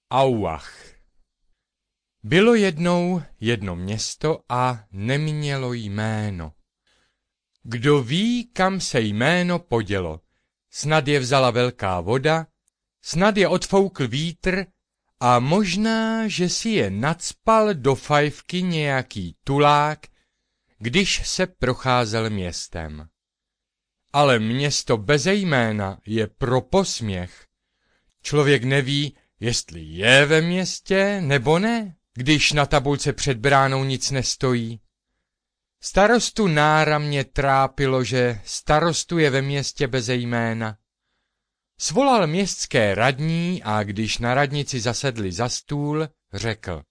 Auach. Bylo jednou jedno město a nemělo jméno. Kdo ví, kam se jméno podělo? Snad je vzala velká voda, snad je odfoukl vítr a možná, že si je nacpal do fajfky nějaký tulák, když se procházel městem. Ale město beze jména je pro posměch. Člověk neví, jestli je ve městě nebo ne, když na tabulce před bránou nic nestojí. Starostu náramně trápilo, že starostu je ve městě beze jména. Svolal městské radní a když na radnici zasedli za stůl, řekl: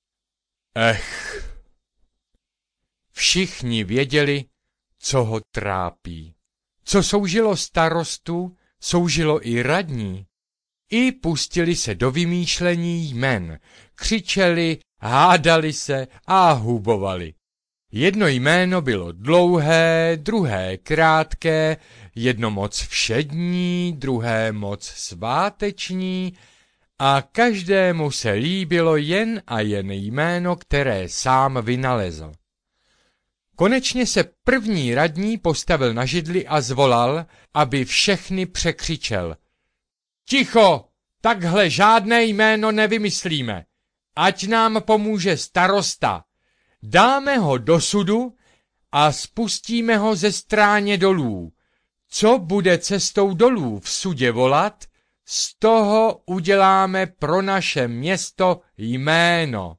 Všichni věděli, co ho trápí. Co soužilo starostu, soužilo i radní. I pustili se do vymýšlení jmen, křičeli, hádali se a hubovali. Jedno jméno bylo dlouhé, druhé krátké, jedno moc všední, druhé moc sváteční a každému se líbilo jen a jen jméno, které sám vynalezl. Konečně se první radní postavil na židli a zvolal, aby všechny překřičel: Ticho, takhle žádné jméno nevymyslíme, ať nám pomůže starosta. Dáme ho do sudu a spustíme ho ze stráně dolů. Co bude cestou dolů v sudě volat, z toho uděláme pro naše město jméno.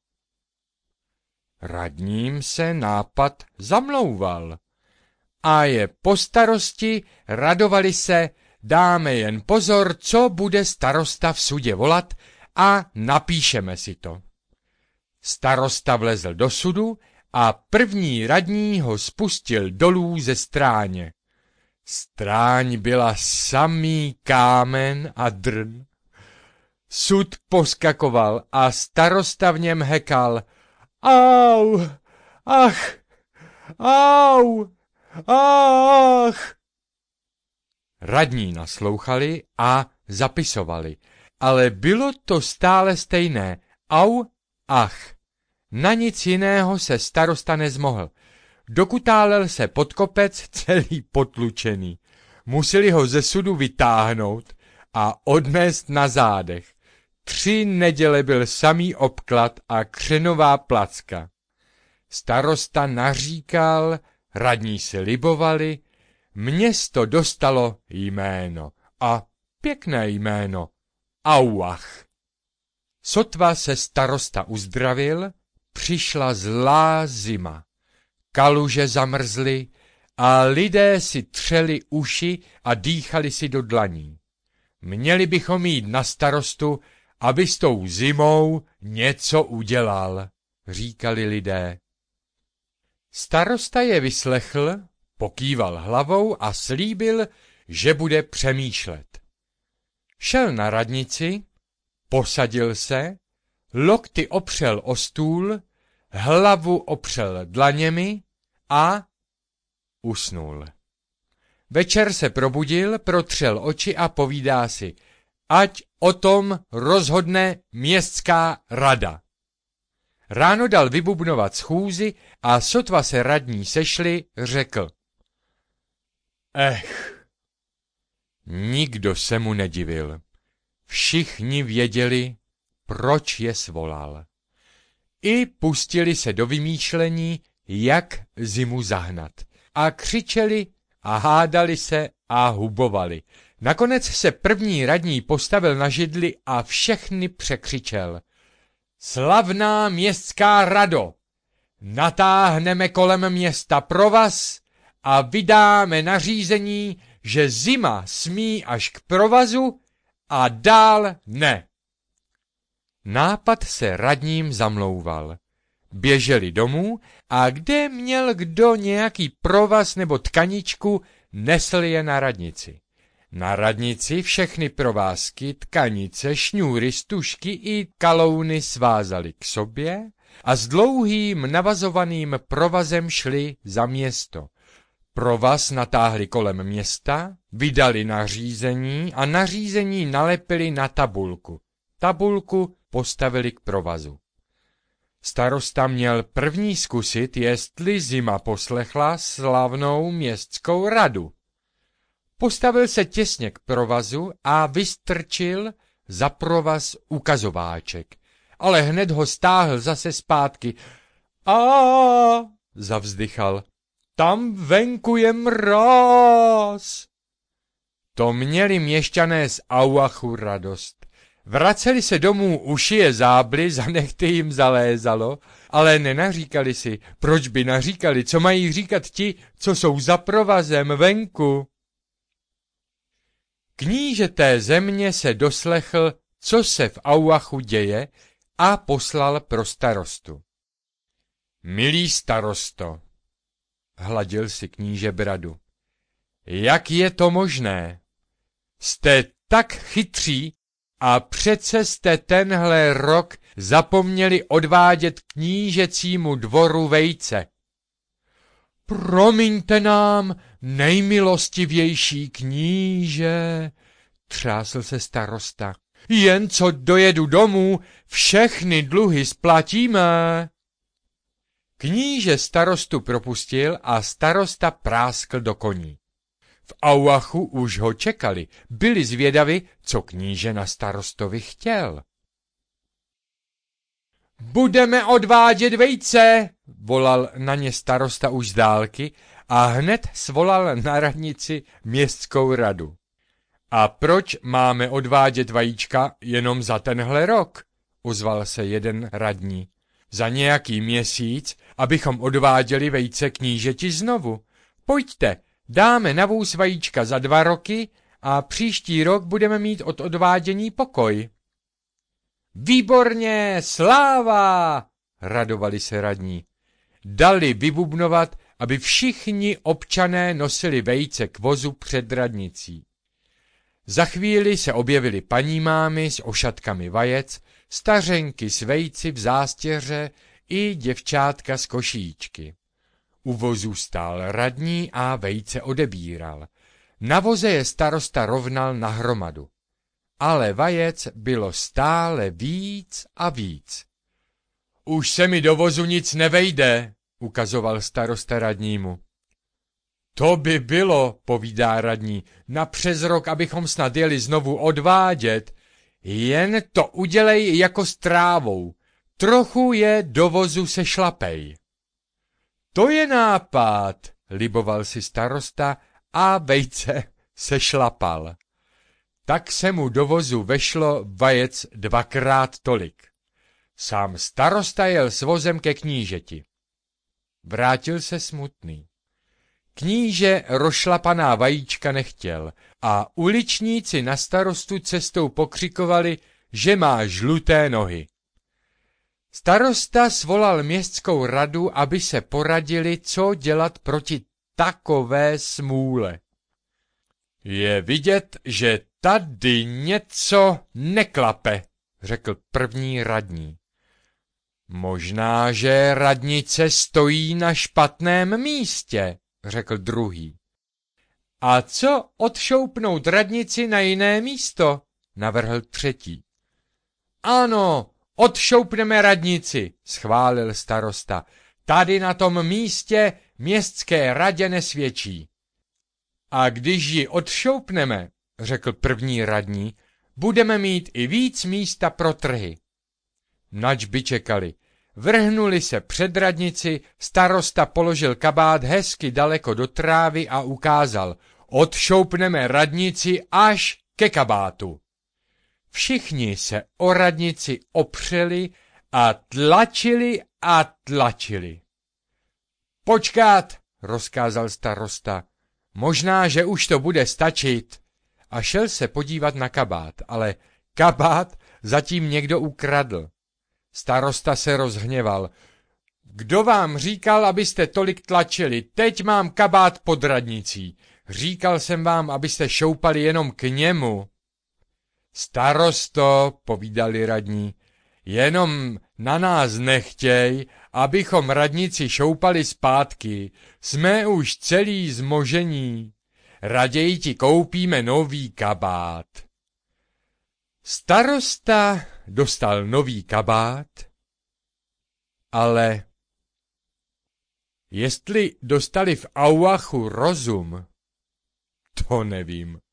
Radním se nápad zamlouval. A je po starosti radovali se: dáme jen pozor, co bude starosta v sudě volat a napíšeme si to. Starosta vlezl do sudu a první radní ho spustil dolů ze stráně. Stráň byla samý kámen a drn. Sud poskakoval a starosta v něm hekal: Au, ach, au, ach. Radní naslouchali a zapisovali, ale bylo to stále stejné: au, ach. Na nic jiného se starosta nezmohl. Dokutálel se pod kopec celý potlučený. Museli ho ze sudu vytáhnout a odnést na zádech. 3 neděle byl samý obklad a křenová placka. Starosta naříkal, radní si libovali, město dostalo jméno a pěkné jméno: Auach. Sotva se starosta uzdravil, přišla zlá zima. Kaluže zamrzly a lidé si třeli uši a dýchali si do dlaní. Měli bychom jít na starostu, aby s tou zimou něco udělal, říkali lidé. Starosta je vyslechl, pokýval hlavou a slíbil, že bude přemýšlet. Šel na radnici, posadil se, lokty opřel o stůl, hlavu opřel dlaněmi a usnul. Večer se probudil, protřel oči a povídá si: ať o tom rozhodne městská rada. Ráno dal vybubnovat schůzi a sotva se radní sešli, řekl: Nikdo se mu nedivil. Všichni věděli, proč je svolal. I pustili se do vymýšlení, jak zimu zahnat. A křičeli a hádali se a hubovali. Nakonec se první radní postavil na židli a všechny překřičel: Slavná městská rado! Natáhneme kolem města provaz a vydáme nařízení, že zima smí až k provazu a dál ne. Nápad se radním zamlouval. Běželi domů a kde měl kdo nějaký provaz nebo tkaničku, nesl je na radnici. Na radnici všechny provázky, tkanice, šňůry, stužky i kalouny svázali k sobě a s dlouhým navazovaným provazem šli za město. Provaz natáhli kolem města, vydali nařízení a nařízení nalepili na tabulku. Tabulku postavili k provazu. Starosta měl první zkusit, jestli zima poslechla slavnou městskou radu. Postavil se těsně k provazu a vystrčil za provaz ukazováček, ale hned ho stáhl zase zpátky. Zavzdychal. Tam venku je mráz. To měli měšťané z Auachu radost. Vraceli se domů, uši je zábly, za nehty jim zalézalo, ale nenaříkali si. Proč by naříkali? Co mají říkat ti, co jsou za provazem venku? Kníže té země se doslechl, co se v Auachu děje, a poslal pro starostu. Milý starosto, hladil si kníže bradu, jak je to možné? Jste tak chytří a přece jste tenhle rok zapomněli odvádět knížecímu dvoru vejce. Promiňte nám, nejmilostivější kníže, třásl se starosta. Jen co dojedu domů, všechny dluhy splatíme. Kníže starostu propustil a starosta práskl do koní. V Auachu už ho čekali, byli zvědavi, co kníže na starostovi chtěl. Budeme odvádět vejce, volal na ně starosta už z dálky a hned svolal na radnici městskou radu. A proč máme odvádět vajíčka jenom za tenhle rok? Ozval se jeden radní. Za nějaký měsíc, abychom odváděli vejce knížeti znovu. Pojďte, dáme na vůz vajíčka za 2 roky a příští rok budeme mít od odvádění pokoj. Výborně, sláva! Radovali se radní. Dali vybubnovat, aby všichni občané nosili vejce k vozu před radnicí. Za chvíli se objevily paní mámy s ošatkami vajec, stařenky s vejci v zástěře i děvčátka z košíčky. U vozu stál radní a vejce odebíral. Na voze je starosta rovnal na hromadu. Ale vajec bylo stále víc a víc. Už se mi do vozu nic nevejde, ukazoval starosta radnímu. To by bylo, povídá radní, na přes rok, abychom snad jeli znovu odvádět. Jen to udělej jako s trávou. Trochu je do vozu sešlapej. To je nápad, liboval si starosta a vejce sešlapal. Tak se mu do vozu vešlo vajec 2krát tolik. Sám starosta jel s vozem ke knížeti. Vrátil se smutný. Kníže rozšlapaná vajíčka nechtěl a uličníci na starostu cestou pokřikovali, že má žluté nohy. Starosta svolal městskou radu, aby se poradili, co dělat proti takové smůle. Je vidět, že tady něco neklape, řekl první radní. Možná, že radnice stojí na špatném místě, řekl druhý. A co odšoupnout radnici na jiné místo, navrhl třetí. Ano, odšoupneme radnici, schválil starosta. Tady na tom místě městské radě nesvědčí. A když ji odšoupneme, řekl první radní, budeme mít i víc místa pro trhy. Nač by čekali. Vrhnuli se před radnici, starosta položil kabát hezky daleko do trávy a ukázal, odšoupneme radnici až ke kabátu. Všichni se o radnici opřeli a tlačili a tlačili. Počkat, rozkázal starosta, možná, že už to bude stačit. A šel se podívat na kabát, ale kabát zatím někdo ukradl. Starosta se rozhněval. Kdo vám říkal, abyste tolik tlačili? Teď mám kabát pod radnicí. Říkal jsem vám, abyste šoupali jenom k němu. Starosto, povídali radní, jenom na nás nechtěj, abychom radnici šoupali zpátky. Jsme už celý zmožení. Raději ti koupíme nový kabát. Starosta dostal nový kabát, ale jestli dostali v Auachu rozum, to nevím.